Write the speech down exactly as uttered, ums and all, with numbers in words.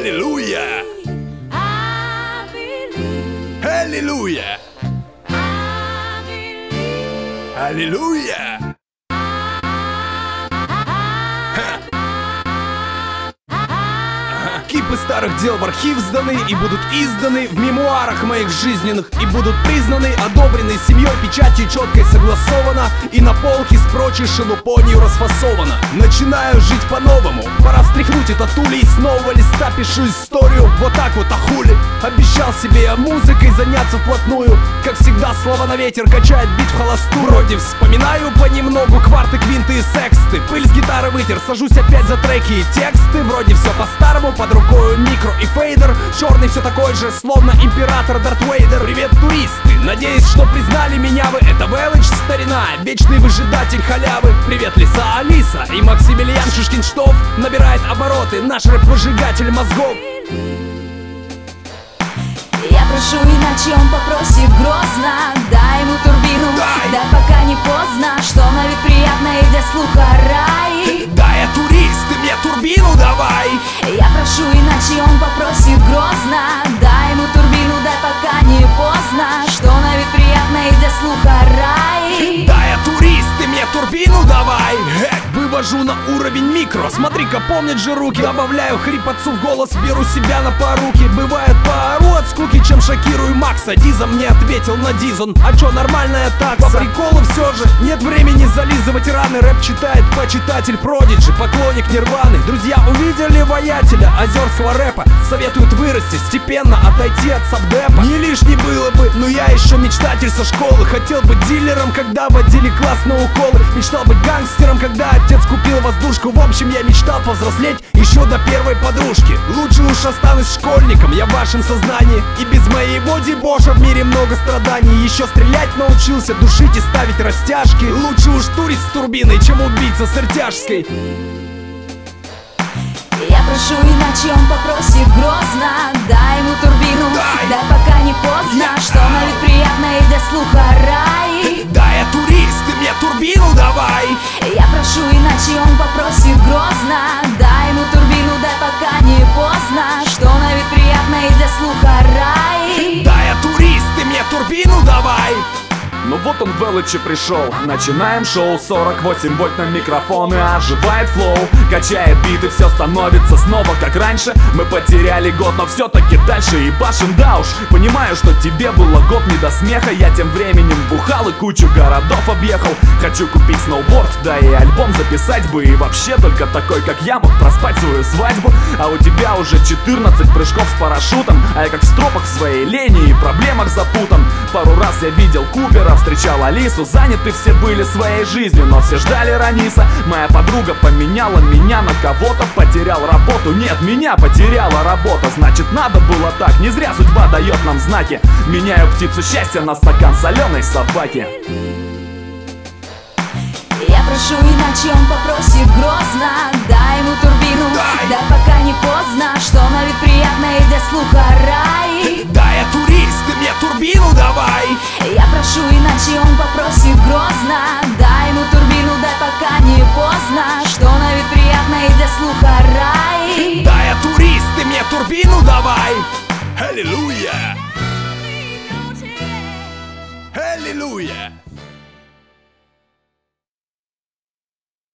Аллилуйя! Аллилуйя! Аллилуйя! Кипы старых дел в архив сданы и будут изданы в мемуарах моих жизненных, и будут признаны, одобрены семьей, печатью четкой согласовано, и на полке с прочей шелупонью расфасовано. Начинаю жить по-новому, пора встряхнуть это тули, и с нового листа пишу историю. Вот так вот, а хули? Обещал себе я музыкой заняться вплотную. Как всегда, слова на ветер качает бит в холостую. Вроде вспоминаю понемногу кварты, квинты и сексты. Пыль с гитары вытер, сажусь опять за треки и тексты. Вроде все по-старому, под рукою микро и фейдер. Черный все такой же, словно император Дарт Вейдер. Привет, туристы, надеюсь, что признали меня вы. Это Велыч, старина, вечный выжидатель халявы. Привет, Лиса Алиса и Максимилиан Шишкин-Штоф. Набирает обороты наш рэп-выжигатель мозгов. Я прошу, иначе он попросит грозно. Дай ему турбину, дай, дай пока не поздно. Что на вид приятно и для слуха рай. Да, я турист, ты мне турбину давай. Я прошу, иначе он попросит грозно. Дай ему турбину, дай пока не поздно. Что на вид приятно и для слуха рай. Да, я турист, ты мне турбину давай. Эк, вывожу на уровень микро. Смотри-ка, помнят же руки. Добавляю хрипотцу в голос, беру себя на поруки. Бывает, поору от скуки, чем шокирую Макса. Диза мне ответил на Дизон. А чё, нормальная такса? По приколу все же, нет времени зализывать раны. Рэп читает почитатель Продиджи, поклонник Нирваны. Друзья увидели воятеля озерского рэпа. Советуют вырасти, степенно отойти от сабдепа. Не лишней было бы, но я еще мечтатель со школы. Хотел быть дилером, когда водили класс на уколы. Мечтал быть гангстером, когда отец купил воздушку. В общем, я мечтал повзрослеть еще до первой подружки. Лучше уж останусь школьником, я в вашем сознании. И без моего дебоша в мире много страданий. Еще стрелять научился, душить и ставить растяжки. Лучше уж турист с турбиной, чем убийца с ртяжской. Я прошу, иначе он попросит грозно. Дай ему турбину, дай, дай пока не поздно. Что на вид приятно и для слуха рай. Да, я турист, ты мне турбину давай. Я прошу, иначе он попросит грозно. Дай ему турбину, дай пока не поздно. Что на вид приятно и для слуха рай. Да, я турист, ты мне турбину давай. Ну вот он, Велыч, и пришел. Начинаем шоу, сорок восемь вольт на микрофон и оживает флоу. Качает биты, все становится снова как раньше. Мы потеряли год, но все-таки дальше и башен, да уж. Понимаю, что тебе было год не до смеха. Я тем временем бухал и кучу городов объехал. Хочу купить сноуборд, да и альбом записать бы. И вообще только такой, как я, мог проспать свою свадьбу. А у тебя уже четырнадцать прыжков с парашютом. А я как в стропах в своей лени и проблемах запутан. Пару раз я видел Купера, встречал Алису. Заняты все были своей жизнью, но все ждали Раниса. Моя подруга поменяла меня на кого-то. Потерял работу, нет, меня потеряла работа. Значит, надо было так, не зря судьба дает нам знаки. Меняю птицу счастья на стакан соленой собаки. Я прошу, иначе он попросит грозно. Дай ему турбину, дай, дай пока не поздно. Что на вид приятно и для слуха рай. Да, я турист, ты мне турбину давай. Я прошу, иначе он попросит грозно. Дай ему турбину, дай пока не поздно. Что на вид приятно и для слуха рай. Да, я турист, ты мне турбину давай. Аллилуйя! Аллилуйя!